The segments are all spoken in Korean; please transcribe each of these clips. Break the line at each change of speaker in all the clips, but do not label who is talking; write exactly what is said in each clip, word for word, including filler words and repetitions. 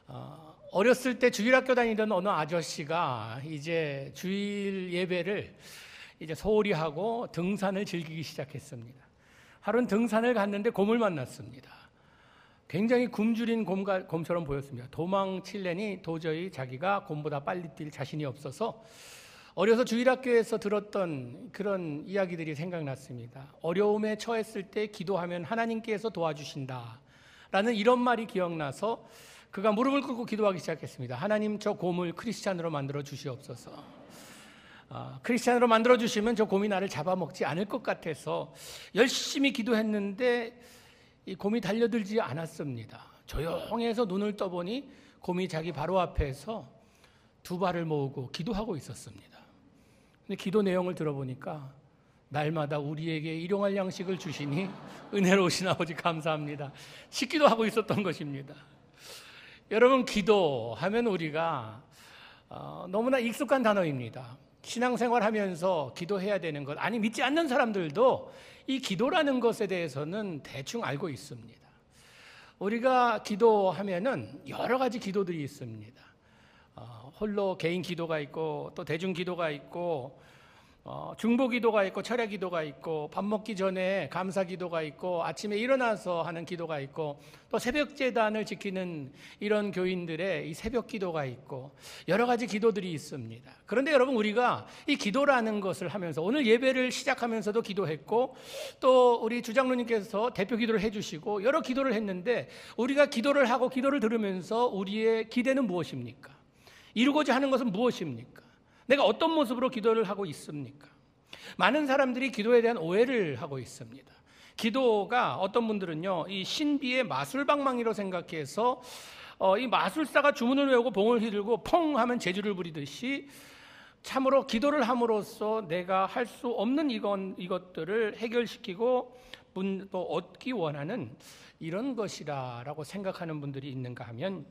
어, 어렸을 때 주일학교 다니던 어느 아저씨가 이제 주일 예배를 이제 소홀히 하고 등산을 즐기기 시작했습니다. 하루는 등산을 갔는데 곰을 만났습니다. 굉장히 굶주린 곰가, 곰처럼 보였습니다. 도망칠래니 도저히 자기가 곰보다 빨리 뛸 자신이 없어서 어려서 주일학교에서 들었던 그런 이야기들이 생각났습니다. 어려움에 처했을 때 기도하면 하나님께서 도와주신다 라는 이런 말이 기억나서 그가 무릎을 꿇고 기도하기 시작했습니다. 하나님, 저 곰을 크리스찬으로 만들어 주시옵소서. 아, 크리스찬으로 만들어 주시면 저 곰이 나를 잡아먹지 않을 것 같아서 열심히 기도했는데 이 곰이 달려들지 않았습니다. 조용해서 눈을 떠보니 곰이 자기 바로 앞에서 두 발을 모으고 기도하고 있었습니다. 근데 기도 내용을 들어보니까 날마다 우리에게 일용할 양식을 주시니 은혜로우신 아버지 감사합니다. 식기도 하고 있었던 것입니다. 여러분, 기도하면 우리가 어, 너무나 익숙한 단어입니다. 신앙생활 하면서 기도해야 되는 것, 아니 믿지 않는 사람들도 이 기도라는 것에 대해서는 대충 알고 있습니다. 우리가 기도하면은 여러 가지 기도들이 있습니다. 어, 홀로 개인 기도가 있고 또 대중 기도가 있고 어, 중보 기도가 있고 철야 기도가 있고 밥 먹기 전에 감사 기도가 있고 아침에 일어나서 하는 기도가 있고 또 새벽 제단을 지키는 이런 교인들의 이 새벽 기도가 있고 여러 가지 기도들이 있습니다. 그런데 여러분, 우리가 이 기도라는 것을 하면서 오늘 예배를 시작하면서도 기도했고 또 우리 주장로님께서 대표 기도를 해주시고 여러 기도를 했는데 우리가 기도를 하고 기도를 들으면서 우리의 기대는 무엇입니까? 이루고자 하는 것은 무엇입니까? 내가 어떤 모습으로 기도를 하고 있습니까? 많은 사람들이 기도에 대한 오해를 하고 있습니다. 기도가 어떤 분들은요, 이 신비의 마술방망이로 생각해서 어, 이 마술사가 주문을 외우고 봉을 휘둘고 펑 하면 재주를 부리듯이 참으로 기도를 함으로써 내가 할 수 없는 이건, 이것들을 해결시키고 문, 또 얻기 원하는 이런 것이라고 생각하는 분들이 있는가 하면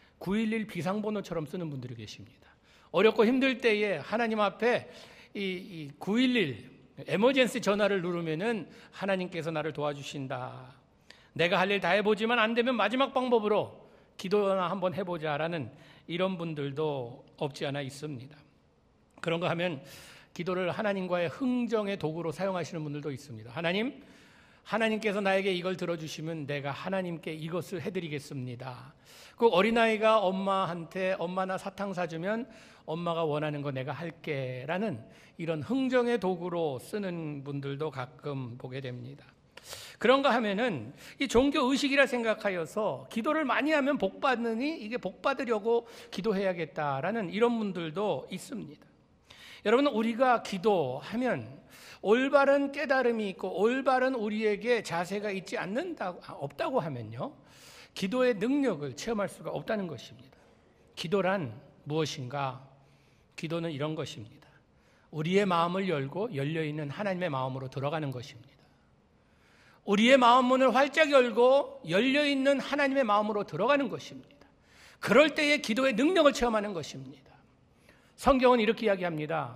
구일일 비상번호처럼 쓰는 분들이 계십니다. 어렵고 힘들 때에 하나님 앞에 이, 이 구일일 에머전시 전화를 누르면은 하나님께서 나를 도와주신다. 내가 할 일 다 해보지만 안 되면 마지막 방법으로 기도나 한번 해보자라는 이런 분들도 없지 않아 있습니다. 그런가 하면 기도를 하나님과의 흥정의 도구로 사용하시는 분들도 있습니다. 하나님, 하나님께서 나에게 이걸 들어주시면 내가 하나님께 이것을 해드리겠습니다. 꼭 어린아이가 엄마한테 엄마 나 사탕 사주면 엄마가 원하는 거 내가 할게 라는 이런 흥정의 도구로 쓰는 분들도 가끔 보게 됩니다. 그런가 하면은 이 종교의식이라 생각하여서 기도를 많이 하면 복 받느니 이게 복 받으려고 기도해야겠다라는 이런 분들도 있습니다. 여러분, 우리가 기도하면 올바른 깨달음이 있고 올바른 우리에게 자세가 있지 않는다, 없다고 하면요, 기도의 능력을 체험할 수가 없다는 것입니다. 기도란 무엇인가? 기도는 이런 것입니다. 우리의 마음을 열고 열려있는 하나님의 마음으로 들어가는 것입니다. 우리의 마음 문을 활짝 열고 열려있는 하나님의 마음으로 들어가는 것입니다. 그럴 때의 기도의 능력을 체험하는 것입니다. 성경은 이렇게 이야기합니다.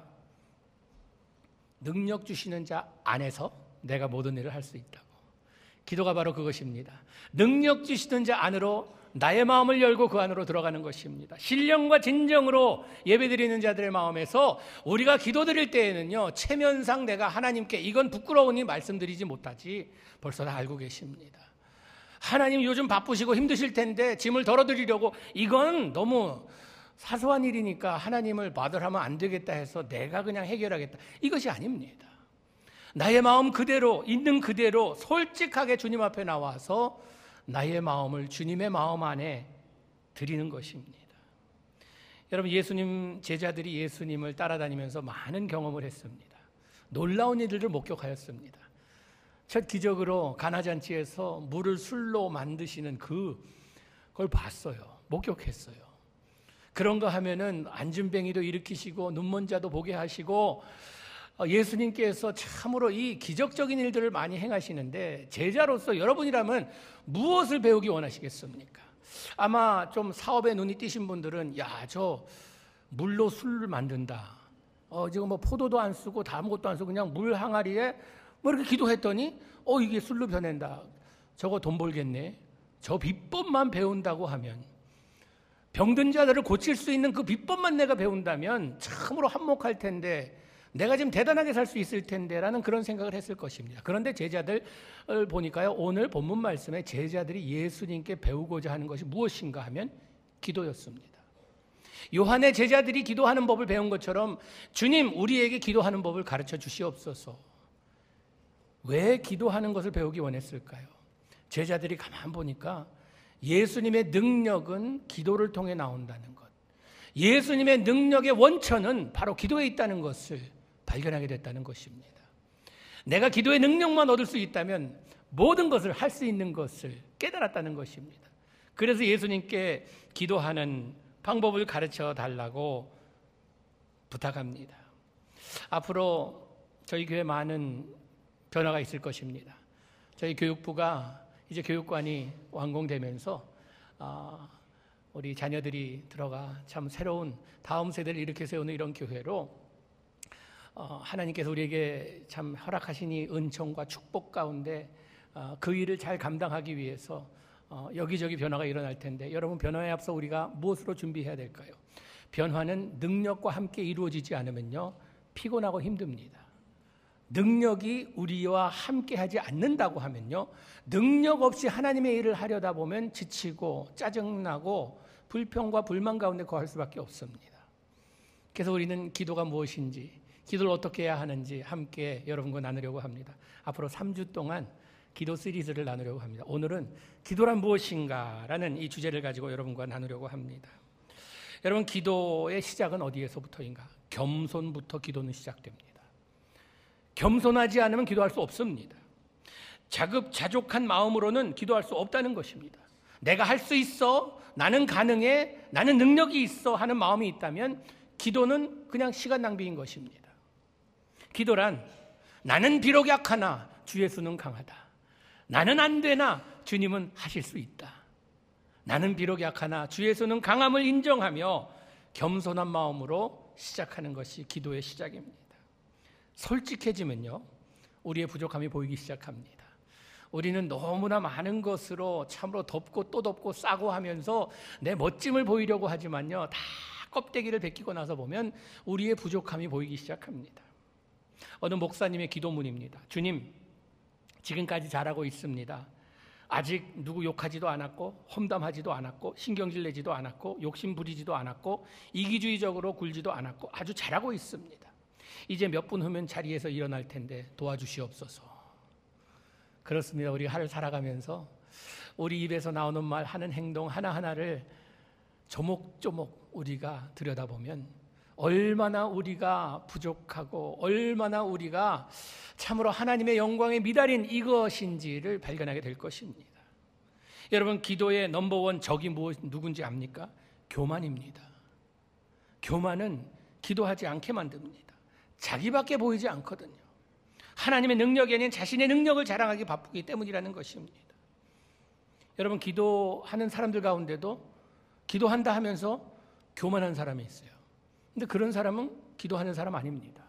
능력 주시는 자 안에서 내가 모든 일을 할 수 있다고. 기도가 바로 그것입니다. 능력 주시는 자 안으로 나의 마음을 열고 그 안으로 들어가는 것입니다. 신령과 진정으로 예배드리는 자들의 마음에서 우리가 기도드릴 때에는요, 체면상 내가 하나님께 이건 부끄러우니 말씀드리지 못하지 벌써 다 알고 계십니다. 하나님 요즘 바쁘시고 힘드실 텐데 짐을 덜어드리려고 이건 너무 사소한 일이니까 하나님을 받으라면 안 되겠다 해서 내가 그냥 해결하겠다, 이것이 아닙니다. 나의 마음 그대로 있는 그대로 솔직하게 주님 앞에 나와서 나의 마음을 주님의 마음 안에 드리는 것입니다. 여러분, 예수님 제자들이 예수님을 따라다니면서 많은 경험을 했습니다. 놀라운 일들을 목격하였습니다. 첫 기적으로 가나잔치에서 물을 술로 만드시는 그, 그걸 봤어요. 목격했어요. 그런가 하면은 안진뱅이도 일으키시고 눈먼 자도 보게 하시고 예수님께서 참으로 이 기적적인 일들을 많이 행하시는데 제자로서 여러분이라면 무엇을 배우기 원하시겠습니까? 아마 좀 사업에 눈이 띄신 분들은 야, 저 물로 술을 만든다. 어, 지금 뭐 포도도 안 쓰고 아무것도 안 쓰고 그냥 물 항아리에 뭐 이렇게 기도했더니 어, 이게 술로 변한다. 저거 돈 벌겠네. 저 비법만 배운다고 하면 병든 자들을 고칠 수 있는 그 비법만 내가 배운다면 참으로 한몫할 텐데, 내가 지금 대단하게 살 수 있을 텐데 라는 그런 생각을 했을 것입니다. 그런데 제자들을 보니까요, 오늘 본문 말씀에 제자들이 예수님께 배우고자 하는 것이 무엇인가 하면 기도였습니다. 요한의 제자들이 기도하는 법을 배운 것처럼 주님, 우리에게 기도하는 법을 가르쳐 주시옵소서. 왜 기도하는 것을 배우기 원했을까요? 제자들이 가만 보니까 예수님의 능력은 기도를 통해 나온다는 것, 예수님의 능력의 원천은 바로 기도에 있다는 것을 발견하게 됐다는 것입니다. 내가 기도의 능력만 얻을 수 있다면 모든 것을 할 수 있는 것을 깨달았다는 것입니다. 그래서 예수님께 기도하는 방법을 가르쳐 달라고 부탁합니다. 앞으로 저희 교회 많은 변화가 있을 것입니다. 저희 교육부가 이제 교육관이 완공되면서 아, 우리 자녀들이 들어가 참 새로운 다음 세대를 일으켜 세우는 이런 교회로 어, 하나님께서 우리에게 참 허락하신 이 은총과 축복 가운데 어, 그 일을 잘 감당하기 위해서 어, 여기저기 변화가 일어날 텐데, 여러분, 변화에 앞서 우리가 무엇으로 준비해야 될까요? 변화는 능력과 함께 이루어지지 않으면요, 피곤하고 힘듭니다. 능력이 우리와 함께하지 않는다고 하면요, 능력 없이 하나님의 일을 하려다 보면 지치고 짜증나고 불평과 불만 가운데 거할 수밖에 없습니다. 그래서 우리는 기도가 무엇인지, 기도를 어떻게 해야 하는지 함께 여러분과 나누려고 합니다. 앞으로 삼 주 동안 기도 시리즈를 나누려고 합니다. 오늘은 기도란 무엇인가라는 이 주제를 가지고 여러분과 나누려고 합니다. 여러분, 기도의 시작은 어디에서부터인가? 겸손부터 기도는 시작됩니다. 겸손하지 않으면 기도할 수 없습니다. 자급자족한 마음으로는 기도할 수 없다는 것입니다. 내가 할 수 있어, 나는 가능해, 나는 능력이 있어 하는 마음이 있다면 기도는 그냥 시간 낭비인 것입니다. 기도란 나는 비록 약하나 주 예수는 강하다. 나는 안 되나 주님은 하실 수 있다. 나는 비록 약하나 주 예수는 강함을 인정하며 겸손한 마음으로 시작하는 것이 기도의 시작입니다. 솔직해지면요, 우리의 부족함이 보이기 시작합니다. 우리는 너무나 많은 것으로 참으로 덮고 또 덮고 싸고 하면서 내 멋짐을 보이려고 하지만요, 다 껍데기를 벗기고 나서 보면 우리의 부족함이 보이기 시작합니다. 어느 목사님의 기도문입니다. 주님, 지금까지 잘하고 있습니다. 아직 누구 욕하지도 않았고 험담하지도 않았고 신경질 내지도 않았고 욕심 부리지도 않았고 이기주의적으로 굴지도 않았고 아주 잘하고 있습니다. 이제 몇 분 후면 자리에서 일어날 텐데 도와주시옵소서. 그렇습니다. 우리 하루 살아가면서 우리 입에서 나오는 말, 하는 행동 하나하나를 조목조목 우리가 들여다보면 얼마나 우리가 부족하고 얼마나 우리가 참으로 하나님의 영광에 미달인 이것인지를 발견하게 될 것입니다. 여러분, 기도의 넘버원 적이 무엇, 누군지 압니까? 교만입니다. 교만은 기도하지 않게 만듭니다. 자기밖에 보이지 않거든요. 하나님의 능력이 아닌 자신의 능력을 자랑하기 바쁘기 때문이라는 것입니다. 여러분, 기도하는 사람들 가운데도 기도한다 하면서 교만한 사람이 있어요. 근데 그런 사람은 기도하는 사람 아닙니다.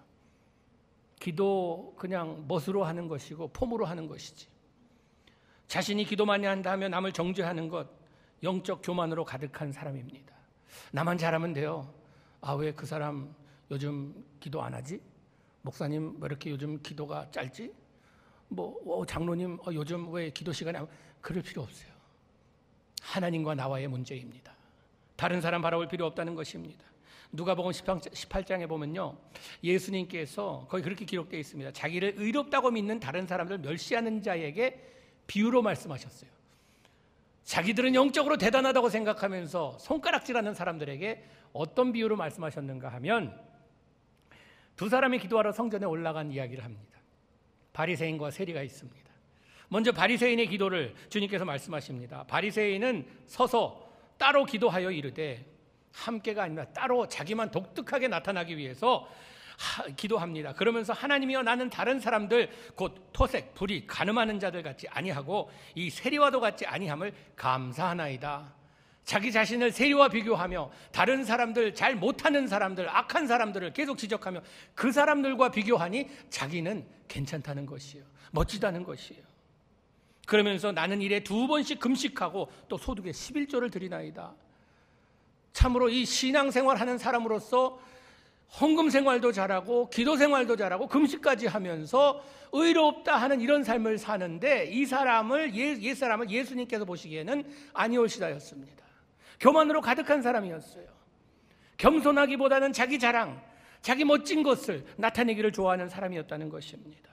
기도 그냥 멋으로 하는 것이고 폼으로 하는 것이지, 자신이 기도 많이 한다 하면 남을 정죄하는 것, 영적 교만으로 가득한 사람입니다. 나만 잘하면 돼요. 아, 왜 그 사람 요즘 기도 안 하지? 목사님 왜 이렇게 요즘 기도가 짧지? 뭐 어, 장로님 어, 요즘 왜 기도 시간에 안... 그럴 필요 없어요. 하나님과 나와의 문제입니다. 다른 사람 바라볼 필요 없다는 것입니다. 누가복음 십팔 장에 보면요, 예수님께서 거기 그렇게 기록되어 있습니다. 자기를 의롭다고 믿는 다른 사람들 멸시하는 자에게 비유로 말씀하셨어요. 자기들은 영적으로 대단하다고 생각하면서 손가락질하는 사람들에게 어떤 비유로 말씀하셨는가 하면, 두 사람이 기도하러 성전에 올라간 이야기를 합니다. 바리새인과 세리가 있습니다. 먼저 바리새인의 기도를 주님께서 말씀하십니다. 바리새인은 서서 따로 기도하여 이르되, 함께가 아니라 따로 자기만 독특하게 나타나기 위해서 하, 기도합니다. 그러면서 하나님이여, 나는 다른 사람들 곧 토색, 불의, 간음하는 자들 같지 아니하고 이 세리와도 같지 아니함을 감사하나이다. 자기 자신을 세리와 비교하며 다른 사람들, 잘 못하는 사람들, 악한 사람들을 계속 지적하며 그 사람들과 비교하니 자기는 괜찮다는 것이에요. 멋지다는 것이에요. 그러면서 나는 일에 두 번씩 금식하고 또 소득의 십일조를 드리나이다. 참으로 이 신앙생활하는 사람으로서 헌금 생활도 잘하고 기도 생활도 잘하고 금식까지 하면서 의롭다 하는 이런 삶을 사는데 이 사람을 예, 옛사람을 예수님께서 보시기에는 아니올시다였습니다. 교만으로 가득한 사람이었어요. 겸손하기보다는 자기 자랑, 자기 멋진 것을 나타내기를 좋아하는 사람이었다는 것입니다.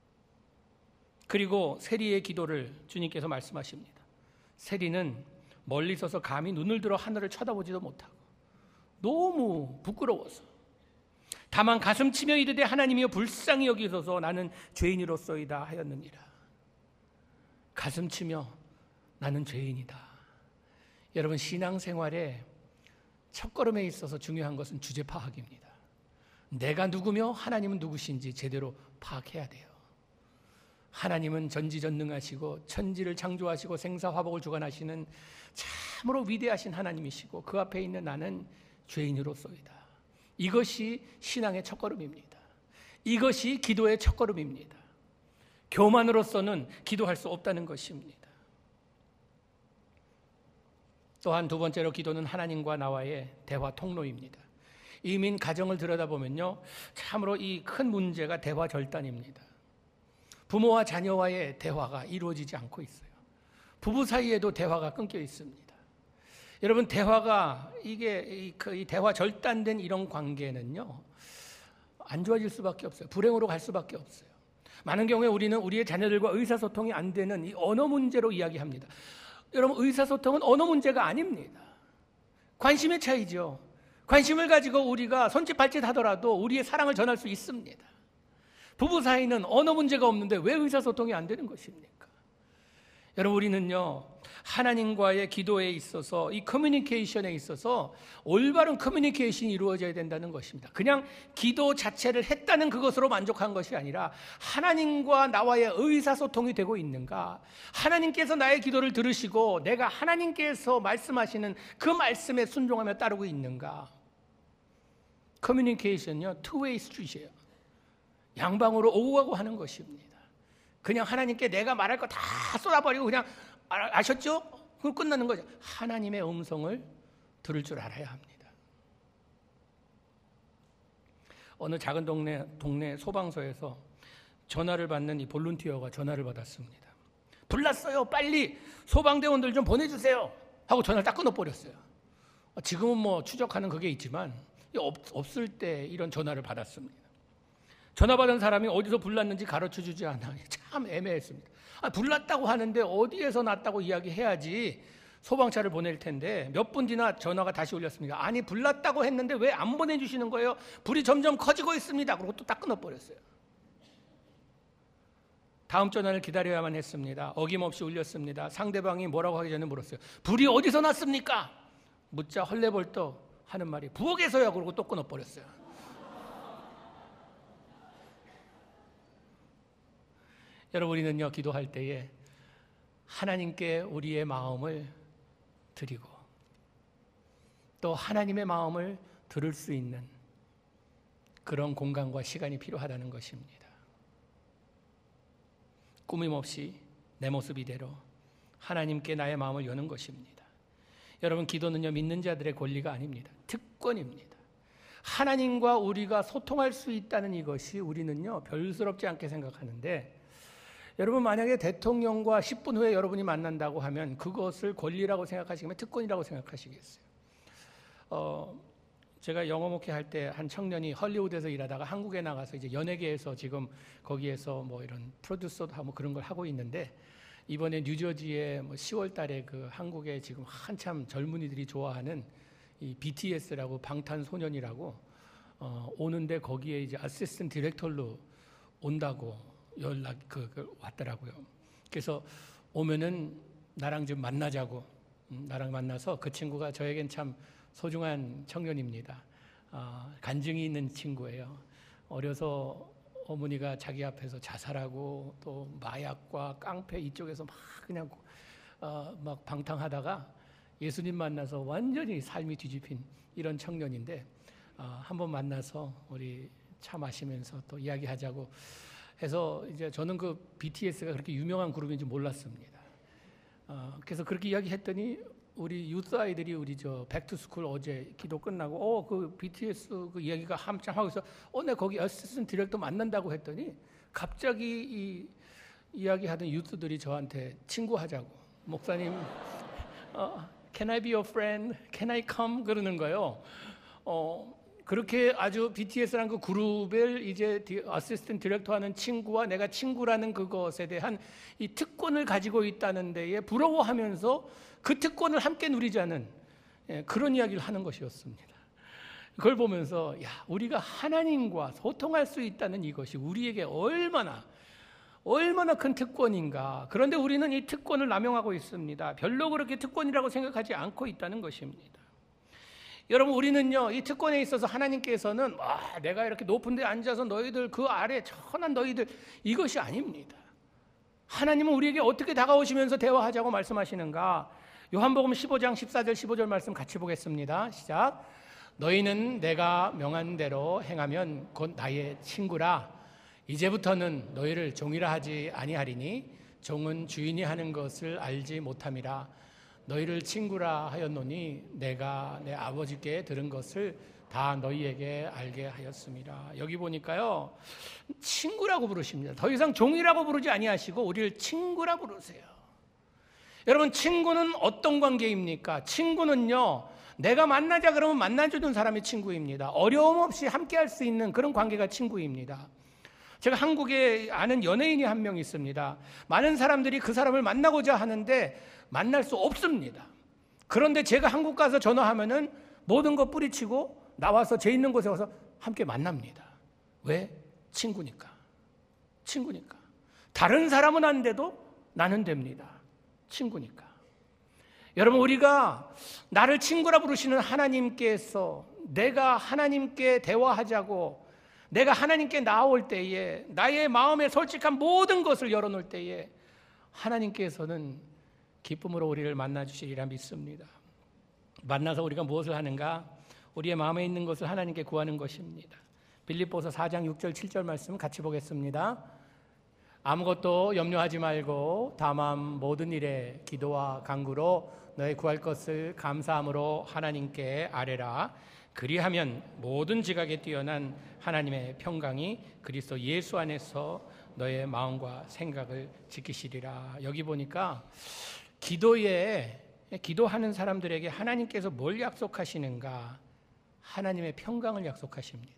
그리고 세리의 기도를 주님께서 말씀하십니다. 세리는 멀리 서서 감히 눈을 들어 하늘을 쳐다보지도 못하고 너무 부끄러워서 다만 가슴 치며 이르되 하나님이여 불쌍히 여기소서 나는 죄인이로소이다 하였느니라. 가슴 치며 나는 죄인이다. 여러분, 신앙생활에 첫걸음에 있어서 중요한 것은 주제 파악입니다. 내가 누구며 하나님은 누구신지 제대로 파악해야 돼요. 하나님은 전지전능하시고 천지를 창조하시고 생사화복을 주관하시는 참으로 위대하신 하나님이시고 그 앞에 있는 나는 죄인으로소이다. 이것이 신앙의 첫걸음입니다. 이것이 기도의 첫걸음입니다. 교만으로서는 기도할 수 없다는 것입니다. 또한 두 번째로 기도는 하나님과 나와의 대화 통로입니다. 이민 가정을 들여다보면요, 참으로 이 큰 문제가 대화 절단입니다. 부모와 자녀와의 대화가 이루어지지 않고 있어요. 부부 사이에도 대화가 끊겨 있습니다. 여러분, 대화가 이게 이, 그, 이 대화 절단된 이런 관계는요 안 좋아질 수밖에 없어요. 불행으로 갈 수밖에 없어요. 많은 경우에 우리는 우리의 자녀들과 의사소통이 안 되는 이 언어 문제로 이야기합니다. 여러분, 의사소통은 언어 문제가 아닙니다. 관심의 차이죠. 관심을 가지고 우리가 손짓발짓 하더라도 우리의 사랑을 전할 수 있습니다. 부부 사이는 언어 문제가 없는데 왜 의사소통이 안 되는 것입니까? 여러분, 우리는요 하나님과의 기도에 있어서 이 커뮤니케이션에 있어서 올바른 커뮤니케이션이 이루어져야 된다는 것입니다. 그냥 기도 자체를 했다는 그것으로 만족한 것이 아니라 하나님과 나와의 의사소통이 되고 있는가, 하나님께서 나의 기도를 들으시고 내가 하나님께서 말씀하시는 그 말씀에 순종하며 따르고 있는가. 커뮤니케이션은요 투웨이 스트리트예요. 양방으로 오고 가고 하는 것입니다. 그냥 하나님께 내가 말할 거 다 쏟아버리고 그냥 아, 아셨죠? 그럼 끝나는 거죠. 하나님의 음성을 들을 줄 알아야 합니다. 어느 작은 동네 동네 소방서에서 전화를 받는 이 볼런티어가 전화를 받았습니다. 불났어요. 빨리 소방대원들 좀 보내주세요. 하고 전화를 딱 끊어버렸어요. 지금은 뭐 추적하는 그게 있지만 없, 없을 때 이런 전화를 받았습니다. 전화 받은 사람이 어디서 불났는지 가르쳐주지 않아. 참 애매했습니다. 아, 불났다고 하는데 어디에서 났다고 이야기해야지 소방차를 보낼 텐데 몇 분 뒤나 전화가 다시 울렸습니다. 아니, 불났다고 했는데 왜 안 보내주시는 거예요? 불이 점점 커지고 있습니다. 그리고 또 딱 끊어버렸어요. 다음 전화를 기다려야만 했습니다. 어김없이 울렸습니다. 상대방이 뭐라고 하기 전에 물었어요. 불이 어디서 났습니까? 묻자 헐레벌떡 하는 말이 부엌에서요. 그러고 또 끊어버렸어요. 여러분, 우리는요 기도할 때에 하나님께 우리의 마음을 드리고 또 하나님의 마음을 들을 수 있는 그런 공간과 시간이 필요하다는 것입니다. 꾸밈없이 내 모습 이대로 하나님께 나의 마음을 여는 것입니다. 여러분, 기도는요 믿는 자들의 권리가 아닙니다. 특권입니다. 하나님과 우리가 소통할 수 있다는 이것이 우리는요 별스럽지 않게 생각하는데, 여러분, 만약에 대통령과 십 분 후에 여러분이 만난다고 하면 그것을 권리라고 생각하시겠어요? 특권이라고 생각하시겠어요? 어, 제가 영어 목회할 때 한 청년이 헐리우드에서 일하다가 한국에 나가서 이제 연예계에서 지금 거기에서 뭐 이런 프로듀서도 하고 그런 걸 하고 있는데, 이번에 뉴저지에 뭐 시월 달에 그 한국에 지금 한참 젊은이들이 좋아하는 이 비티에스라고 방탄소년이라고 어, 오는데 거기에 이제 아시스턴트 디렉터로 온다고 연락 그, 그 왔더라고요. 그래서 오면은 나랑 좀 만나자고, 음, 나랑 만나서 그 친구가 저에겐 참 소중한 청년입니다. 어, 간증이 있는 친구예요. 어려서 어머니가 자기 앞에서 자살하고 또 마약과 깡패 이쪽에서 막 그냥 어, 막 방탕하다가 예수님 만나서 완전히 삶이 뒤집힌 이런 청년인데, 어, 한번 만나서 우리 차 마시면서 또 이야기하자고 해서 이제 저는 그 비티에스가 그렇게 유명한 그룹인지 몰랐습니다. 어, 그래서 그렇게 이야기했더니 우리 유스 아이들이 우리 저 백투스쿨 어제 기도 끝나고 어 그 비티에스 그 이야기가 한참 하고 있어. 어 내 거기 어시스턴트 디렉터 만난다고 했더니 갑자기 이 이야기하던 유스들이 저한테 친구하자고. 목사님, 어, Can I be your friend? Can I come? 그러는 거예요. 어, 그렇게 아주 비티에스라는 그 그룹을 이제 어시스턴트 디렉터 하는 친구와 내가 친구라는 그것에 대한 이 특권을 가지고 있다는 데에 부러워하면서 그 특권을 함께 누리자는 예, 그런 이야기를 하는 것이었습니다. 그걸 보면서 야, 우리가 하나님과 소통할 수 있다는 이것이 우리에게 얼마나 얼마나 큰 특권인가. 그런데 우리는 이 특권을 남용하고 있습니다. 별로 그렇게 특권이라고 생각하지 않고 있다는 것입니다. 여러분, 우리는요, 이 특권에 있어서 하나님께서는 와, 내가 이렇게 높은 데 앉아서 너희들 그 아래 천한 너희들, 이것이 아닙니다. 하나님은 우리에게 어떻게 다가오시면서 대화하자고 말씀하시는가. 요한복음 십오 장 십사 절 십오 절 말씀 같이 보겠습니다. 시작. 너희는 내가 명한 대로 행하면 곧 나의 친구라. 이제부터는 너희를 종이라 하지 아니하리니 종은 주인이 하는 것을 알지 못함이라. 너희를 친구라 하였노니 내가 내 아버지께 들은 것을 다 너희에게 알게 하였습니다. 여기 보니까요, 친구라고 부르십니다. 더 이상 종이라고 부르지 아니하시고 우리를 친구라 부르세요. 여러분, 친구는 어떤 관계입니까? 친구는요, 내가 만나자 그러면 만나주는 사람이 친구입니다. 어려움 없이 함께 할 수 있는 그런 관계가 친구입니다. 제가 한국에 아는 연예인이 한 명 있습니다. 많은 사람들이 그 사람을 만나고자 하는데 만날 수 없습니다. 그런데 제가 한국 가서 전화하면은 모든 거 뿌리치고 나와서 제 있는 곳에 와서 함께 만납니다. 왜? 친구니까. 친구니까. 다른 사람은 안 돼도 나는 됩니다. 친구니까. 여러분, 우리가 나를 친구라 부르시는 하나님께서 내가 하나님께 대화하자고, 내가 하나님께 나올 때에 나의 마음에 솔직한 모든 것을 열어놓을 때에 하나님께서는 기쁨으로 우리를 만나주시리라 믿습니다. 만나서 우리가 무엇을 하는가? 우리의 마음에 있는 것을 하나님께 구하는 것입니다. 빌립보서 사 장 육 절 칠 절 말씀 같이 보겠습니다. 아무것도 염려하지 말고 다만 모든 일에 기도와 간구로 너의 구할 것을 감사함으로 하나님께 아뢰라. 그리하면 모든 지각에 뛰어난 하나님의 평강이 그리스도 예수 안에서 너의 마음과 생각을 지키시리라. 여기 보니까 기도에 기도하는 사람들에게 하나님께서 뭘 약속하시는가? 하나님의 평강을 약속하십니다.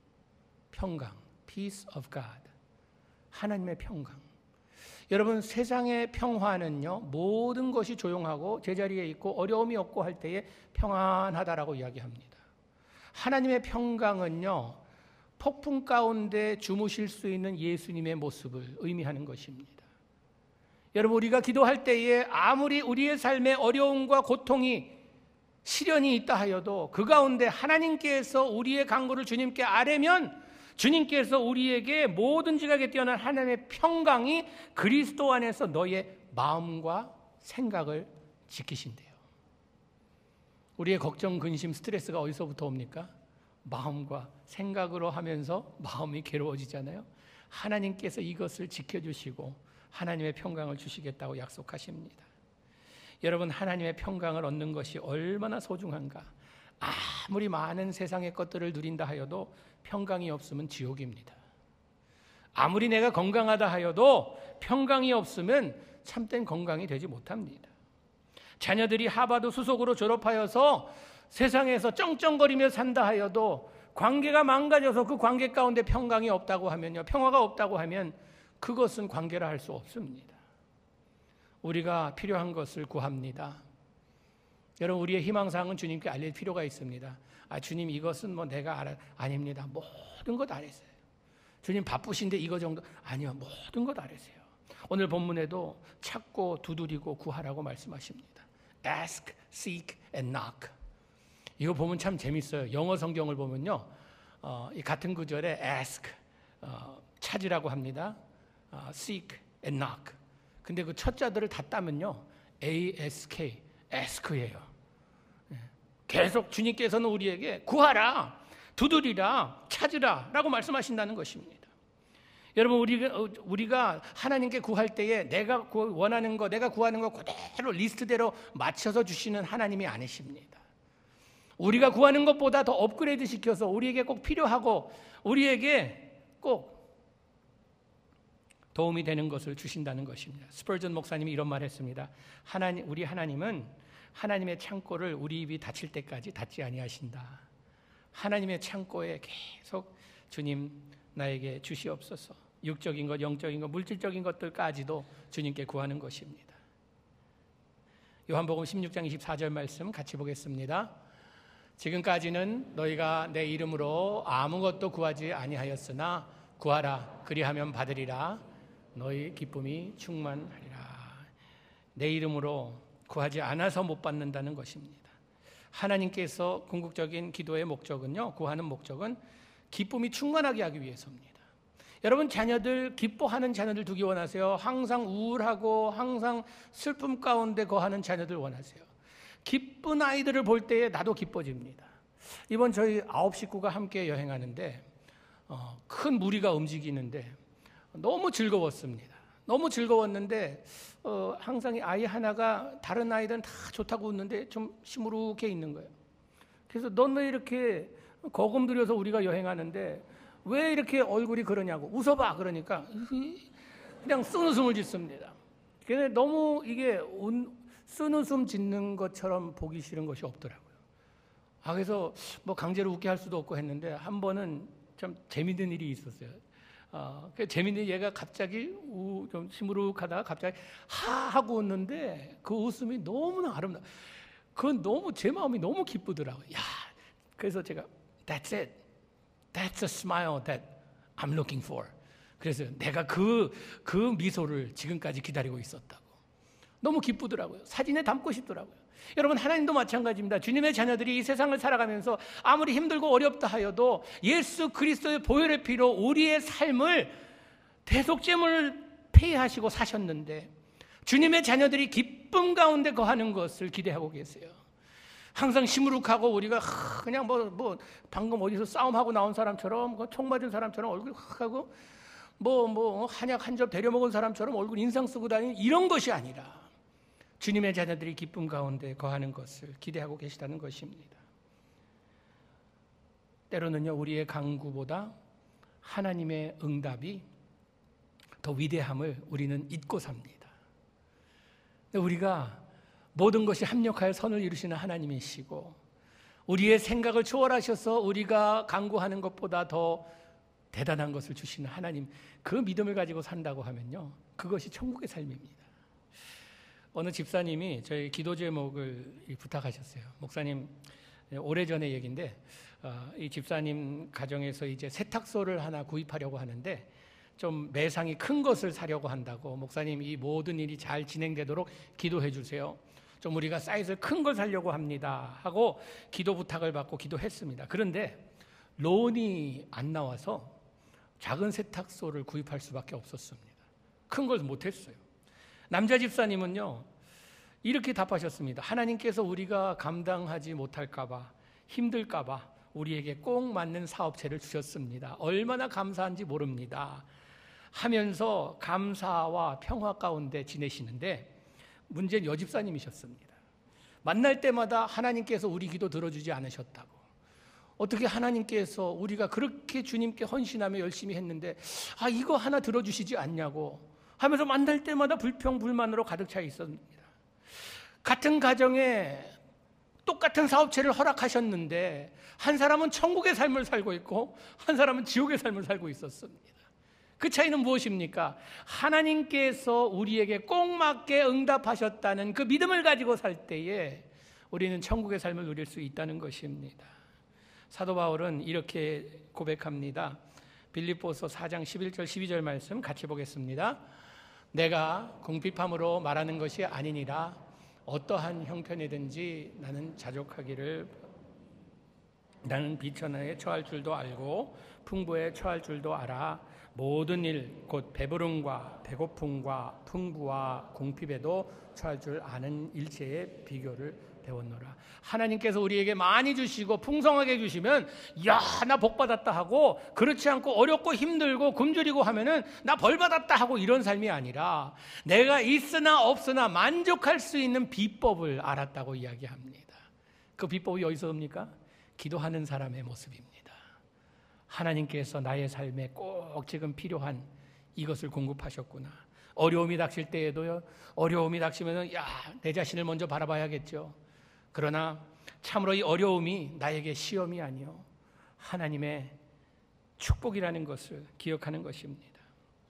평강, peace of God. 하나님의 평강. 여러분, 세상의 평화는요, 모든 것이 조용하고 제자리에 있고 어려움이 없고 할 때에 평안하다라고 이야기합니다. 하나님의 평강은요, 폭풍 가운데 주무실 수 있는 예수님의 모습을 의미하는 것입니다. 여러분, 우리가 기도할 때에 아무리 우리의 삶에 어려움과 고통이 시련이 있다 하여도 그 가운데 하나님께서 우리의 간구를 주님께 아뢰면 주님께서 우리에게 모든 지각에 뛰어난 하나님의 평강이 그리스도 안에서 너의 마음과 생각을 지키신대요. 우리의 걱정, 근심, 스트레스가 어디서부터 옵니까? 마음과 생각으로 하면서 마음이 괴로워지잖아요. 하나님께서 이것을 지켜주시고 하나님의 평강을 주시겠다고 약속하십니다. 여러분, 하나님의 평강을 얻는 것이 얼마나 소중한가. 아무리 많은 세상의 것들을 누린다 하여도 평강이 없으면 지옥입니다. 아무리 내가 건강하다 하여도 평강이 없으면 참된 건강이 되지 못합니다. 자녀들이 하버드 수석으로 졸업하여서 세상에서 쩡쩡거리며 산다 하여도 관계가 망가져서 그 관계 가운데 평강이 없다고 하면요, 평화가 없다고 하면 그것은 관계라 할 수 없습니다. 우리가 필요한 것을 구합니다. 여러분, 우리의 희망사항은 주님께 알릴 필요가 있습니다. 아, 주님, 이것은 뭐 내가 알아. 아닙니다. 모든 것 알았어요. 주님 바쁘신데 이거 정도. 아니요, 모든 것 알았어요. 오늘 본문에도 찾고 두드리고 구하라고 말씀하십니다. Ask, seek, and knock. 이거 보면 참 재밌어요. 영어 성경을 보면요, 어, 이 같은 구절에 ask, 어, 찾으라고 합니다. 어, seek and knock. 근데 그 첫 자들을 다 따면요, ask, ask예요. 계속 주님께서는 우리에게 구하라, 두드리라, 찾으라 라고 말씀하신다는 것입니다. 여러분, 우리가, 우리가 하나님께 구할 때에 내가 원하는 거, 내가 구하는 거 그대로 리스트대로 맞춰서 주시는 하나님이 아니십니다. 우리가 구하는 것보다 더 업그레이드 시켜서 우리에게 꼭 필요하고 우리에게 꼭 도움이 되는 것을 주신다는 것입니다. 스펄전 목사님이 이런 말 했습니다. 하나님, 우리 하나님은 하나님의 창고를 우리 입이 닫힐 때까지 닫지 아니하신다. 하나님의 창고에 계속 주님 나에게 주시옵소서. 육적인 것, 영적인 것, 물질적인 것들까지도 주님께 구하는 것입니다. 요한복음 십육 장 이십사 절 말씀 같이 보겠습니다. 지금까지는 너희가 내 이름으로 아무것도 구하지 아니하였으나 구하라, 그리하면 받으리라. 너희 기쁨이 충만하리라. 내 이름으로 구하지 않아서 못 받는다는 것입니다. 하나님께서 궁극적인 기도의 목적은요, 구하는 목적은 기쁨이 충만하게 하기 위해서입니다. 여러분, 자녀들, 기뻐하는 자녀들 두기 원하세요? 항상 우울하고 항상 슬픔 가운데 거하는 자녀들 원하세요? 기쁜 아이들을 볼 때에 나도 기뻐집니다. 이번 저희 아홉 식구가 함께 여행하는데 어, 큰 무리가 움직이는데 너무 즐거웠습니다. 너무 즐거웠는데 어, 항상 이 아이 하나가 다른 아이들은 다 좋다고 웃는데 좀 시무룩해 있는 거예요. 그래서 넌 왜 이렇게 거금 들여서 우리가 여행하는데 왜 이렇게 얼굴이 그러냐고, 웃어봐 그러니까 그냥 쓴웃음을 짓습니다. 근데 너무 이게 쓴웃음 짓는 것처럼 보기 싫은 것이 없더라고요. 아, 그래서 뭐 강제로 웃게 할 수도 없고 했는데 한 번은 참 재밌는 일이 있었어요. 어, 그 재밌는 얘가 갑자기 우, 좀 시무룩하다가 갑자기 하 하고 웃는데 그 웃음이 너무나 아름다워. 그건 너무 제 마음이 너무 기쁘더라고요. 야, 그래서 제가 That's it. That's a smile that I'm looking for. 그래서 내가 그, 그 미소를 지금까지 기다리고 있었다고. 너무 기쁘더라고요. 사진에 담고 싶더라고요. 여러분, 하나님도 마찬가지입니다. 주님의 자녀들이 이 세상을 살아가면서 아무리 힘들고 어렵다 하여도 예수 그리스도의 보혈의 피로 우리의 삶을 대속죄물을 폐하시고 사셨는데 주님의 자녀들이 기쁨 가운데 거하는 것을 기대하고 계세요. 항상 시무룩하고 우리가 그냥 뭐, 뭐 방금 어디서 싸움하고 나온 사람처럼 총 맞은 사람처럼 얼굴 하고 뭐, 뭐 한약 한 점 데려 먹은 사람처럼 얼굴 인상 쓰고 다니는 이런 것이 아니라 주님의 자녀들이 기쁨 가운데 거하는 것을 기대하고 계시다는 것입니다. 때로는요, 우리의 강구보다 하나님의 응답이 더 위대함을 우리는 잊고 삽니다. 우리가 모든 것이 합력하여 선을 이루시는 하나님이시고 우리의 생각을 초월하셔서 우리가 강구하는 것보다 더 대단한 것을 주시는 하나님, 그 믿음을 가지고 산다고 하면요, 그것이 천국의 삶입니다. 어느 집사님이 저희 기도 제목을 부탁하셨어요. 목사님, 오래전의 얘기인데 어, 이 집사님 가정에서 이제 세탁소를 하나 구입하려고 하는데 좀 매상이 큰 것을 사려고 한다고, 목사님 이 모든 일이 잘 진행되도록 기도해 주세요. 좀 우리가 사이즈를 큰 걸 사려고 합니다 하고 기도 부탁을 받고 기도했습니다. 그런데 론이 안 나와서 작은 세탁소를 구입할 수밖에 없었습니다. 큰 걸 못했어요. 남자 집사님은요, 이렇게 답하셨습니다. 하나님께서 우리가 감당하지 못할까 봐, 힘들까 봐 우리에게 꼭 맞는 사업체를 주셨습니다. 얼마나 감사한지 모릅니다 하면서 감사와 평화 가운데 지내시는데, 문제는 여집사님이셨습니다. 만날 때마다 하나님께서 우리 기도 들어주지 않으셨다고, 어떻게 하나님께서 우리가 그렇게 주님께 헌신하며 열심히 했는데 아 이거 하나 들어주시지 않냐고 하면서 만날 때마다 불평 불만으로 가득 차 있었습니다. 같은 가정에 똑같은 사업체를 허락하셨는데 한 사람은 천국의 삶을 살고 있고 한 사람은 지옥의 삶을 살고 있었습니다. 그 차이는 무엇입니까? 하나님께서 우리에게 꼭 맞게 응답하셨다는 그 믿음을 가지고 살 때에 우리는 천국의 삶을 누릴 수 있다는 것입니다. 사도 바울은 이렇게 고백합니다. 빌립보서 사 장 십일 절 십이 절 말씀 같이 보겠습니다. 내가 궁핍함으로 말하는 것이 아니니라. 어떠한 형편이든지 나는 자족하기를, 나는 비천하에 처할 줄도 알고 풍부에 처할 줄도 알아. 모든 일 곧 배부름과 배고픔과 풍부와 궁핍에도 처할 줄 아는 일체의 비교를 배웠노라. 하나님께서 우리에게 많이 주시고 풍성하게 주시면 야, 나 복 받았다 하고, 그렇지 않고 어렵고 힘들고 굶주리고 하면은 나 벌 받았다 하고 이런 삶이 아니라 내가 있으나 없으나 만족할 수 있는 비법을 알았다고 이야기합니다. 그 비법이 어디서 옵니까? 기도하는 사람의 모습입니다. 하나님께서 나의 삶에 꼭 지금 필요한 이것을 공급하셨구나. 어려움이 닥칠 때에도요, 어려움이 닥치면 야, 내 자신을 먼저 바라봐야겠죠. 그러나 참으로 이 어려움이 나에게 시험이 아니요 하나님의 축복이라는 것을 기억하는 것입니다.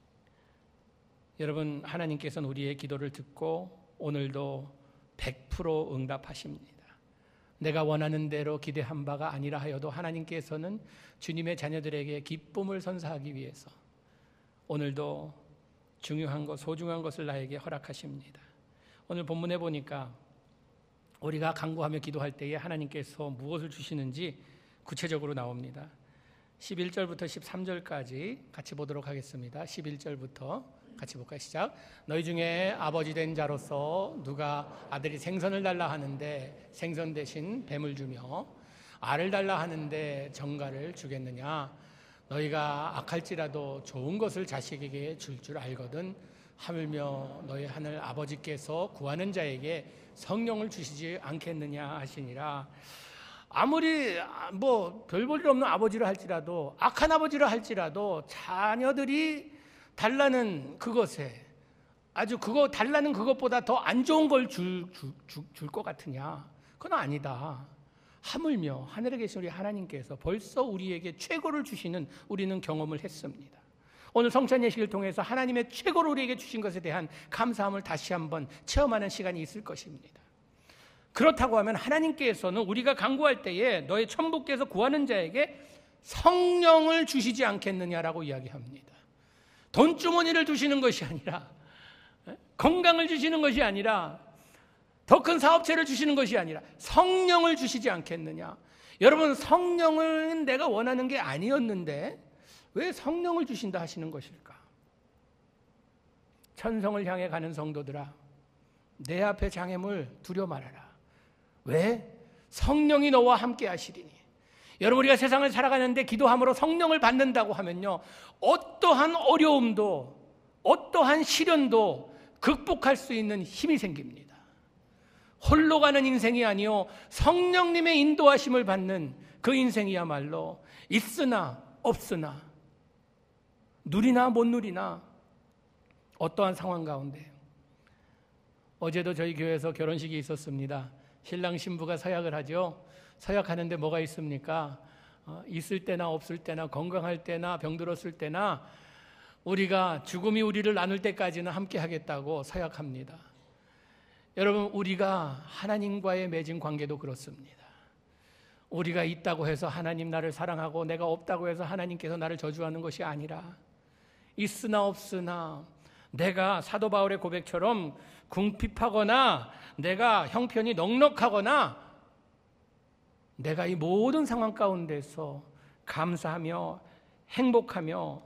여러분, 하나님께서는 우리의 기도를 듣고 오늘도 백 퍼센트 응답하십니다. 내가 원하는 대로 기대한 바가 아니라 하여도 하나님께서는 주님의 자녀들에게 기쁨을 선사하기 위해서 오늘도 중요한 것, 소중한 것을 나에게 허락하십니다. 오늘 본문에 보니까 우리가 간구하며 기도할 때에 하나님께서 무엇을 주시는지 구체적으로 나옵니다. 십일 절부터 십삼 절까지 같이 보도록 하겠습니다. 십일 절부터 같이 볼까요? 시작. 너희 중에 아버지 된 자로서 누가 아들이 생선을 달라 하는데 생선 대신 뱀을 주며 알을 달라 하는데 정갈을 주겠느냐? 너희가 악할지라도 좋은 것을 자식에게 줄 줄 알거든. 하물며 너희 하늘 아버지께서 구하는 자에게 성령을 주시지 않겠느냐 하시니라. 아무리 뭐 별 볼 일 없는 아버지라 할지라도, 악한 아버지라 할지라도 자녀들이 달라는 그것에, 아주 그거 달라는 그것보다 더 안 좋은 걸 줄 줄 것 같으냐? 그건 아니다. 하물며 하늘에 계신 우리 하나님께서 벌써 우리에게 최고를 주시는 우리는 경험을 했습니다. 오늘 성찬 예식을 통해서 하나님의 최고를 우리에게 주신 것에 대한 감사함을 다시 한번 체험하는 시간이 있을 것입니다. 그렇다고 하면 하나님께서는 우리가 간구할 때에 너의 천부께서 구하는 자에게 성령을 주시지 않겠느냐라고 이야기합니다. 돈주머니를 주시는 것이 아니라, 건강을 주시는 것이 아니라, 더 큰 사업체를 주시는 것이 아니라 성령을 주시지 않겠느냐. 여러분, 성령은 내가 원하는 게 아니었는데 왜 성령을 주신다 하시는 것일까? 천성을 향해 가는 성도들아, 내 앞에 장애물 두려 말아라. 왜? 성령이 너와 함께 하시리니. 여러분, 우리가 세상을 살아가는데 기도함으로 성령을 받는다고 하면요, 어떠한 어려움도 어떠한 시련도 극복할 수 있는 힘이 생깁니다. 홀로 가는 인생이 아니요 성령님의 인도하심을 받는 그 인생이야말로 있으나 없으나, 누리나 못 누리나, 어떠한 상황 가운데. 어제도 저희 교회에서 결혼식이 있었습니다. 신랑 신부가 서약을 하죠. 서약하는데 뭐가 있습니까? 어, 있을 때나 없을 때나, 건강할 때나 병들었을 때나, 우리가 죽음이 우리를 나눌 때까지는 함께 하겠다고 서약합니다. 여러분, 우리가 하나님과의 맺은 관계도 그렇습니다. 우리가 있다고 해서 하나님 나를 사랑하고, 내가 없다고 해서 하나님께서 나를 저주하는 것이 아니라, 있으나 없으나 내가 사도 바울의 고백처럼 궁핍하거나 내가 형편이 넉넉하거나, 내가 이 모든 상황 가운데서 감사하며 행복하며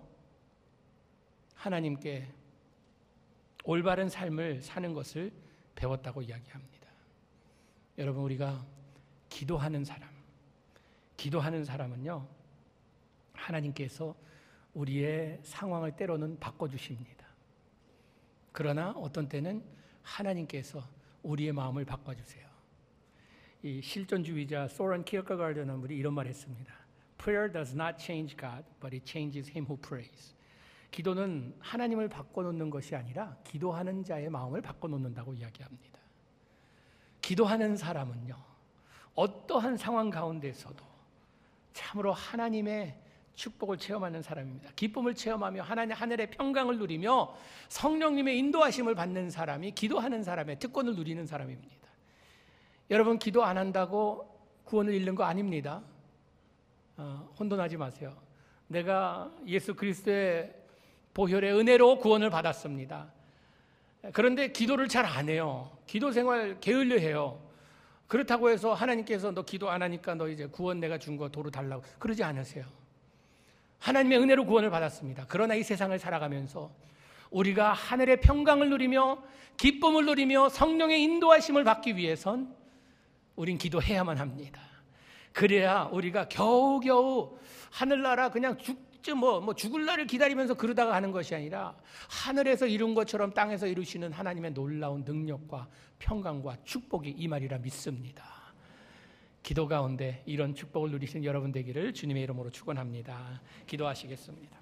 하나님께 올바른 삶을 사는 것을 배웠다고 이야기합니다. 여러분, 우리가 기도하는 사람, 기도하는 사람은요, 하나님께서 우리의 상황을 때로는 바꿔주십니다. 그러나 어떤 때는 하나님께서 우리의 마음을 바꿔주세요. 이 실존주의자 소렌 키어케가르드는 우리 이런 말 했습니다. Prayer does not change God, but it changes him who prays. 기도는 하나님을 바꿔놓는 것이 아니라 기도하는 자의 마음을 바꿔놓는다고 이야기합니다. 기도하는 사람은요, 어떠한 상황 가운데서도 참으로 하나님의 축복을 체험하는 사람입니다. 기쁨을 체험하며 하나님 하늘의 평강을 누리며 성령님의 인도하심을 받는 사람이 기도하는 사람의 특권을 누리는 사람입니다. 여러분, 기도 안 한다고 구원을 잃는 거 아닙니다. 어, 혼돈하지 마세요. 내가 예수 그리스도의 보혈의 은혜로 구원을 받았습니다. 그런데 기도를 잘 안 해요. 기도 생활 게을려 해요. 그렇다고 해서 하나님께서 너 기도 안 하니까 너 이제 구원 내가 준 거 도로 달라고 그러지 않으세요. 하나님의 은혜로 구원을 받았습니다. 그러나 이 세상을 살아가면서 우리가 하늘의 평강을 누리며 기쁨을 누리며 성령의 인도하심을 받기 위해선 우린 기도해야만 합니다. 그래야 우리가 겨우겨우 하늘나라 그냥 죽지 뭐, 뭐 죽을 날을 기다리면서 그러다가 하는 것이 아니라 하늘에서 이룬 것처럼 땅에서 이루시는 하나님의 놀라운 능력과 평강과 축복이 이 말이라 믿습니다. 기도 가운데 이런 축복을 누리신 여러분 되기를 주님의 이름으로 축원합니다. 기도하시겠습니다.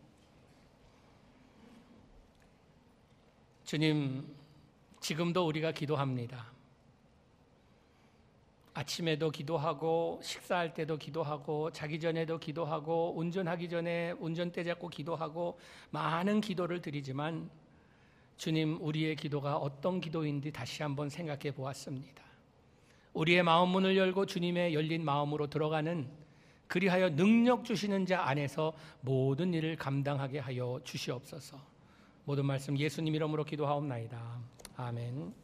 주님, 지금도 우리가 기도합니다. 아침에도 기도하고 식사할 때도 기도하고 자기 전에도 기도하고 운전하기 전에 운전대 잡고 기도하고 많은 기도를 드리지만 주님, 우리의 기도가 어떤 기도인지 다시 한번 생각해 보았습니다. 우리의 마음 문을 열고 주님의 열린 마음으로 들어가는, 그리하여 능력 주시는 자 안에서 모든 일을 감당하게 하여 주시옵소서. 모든 말씀 예수님 이름으로 기도하옵나이다. 아멘.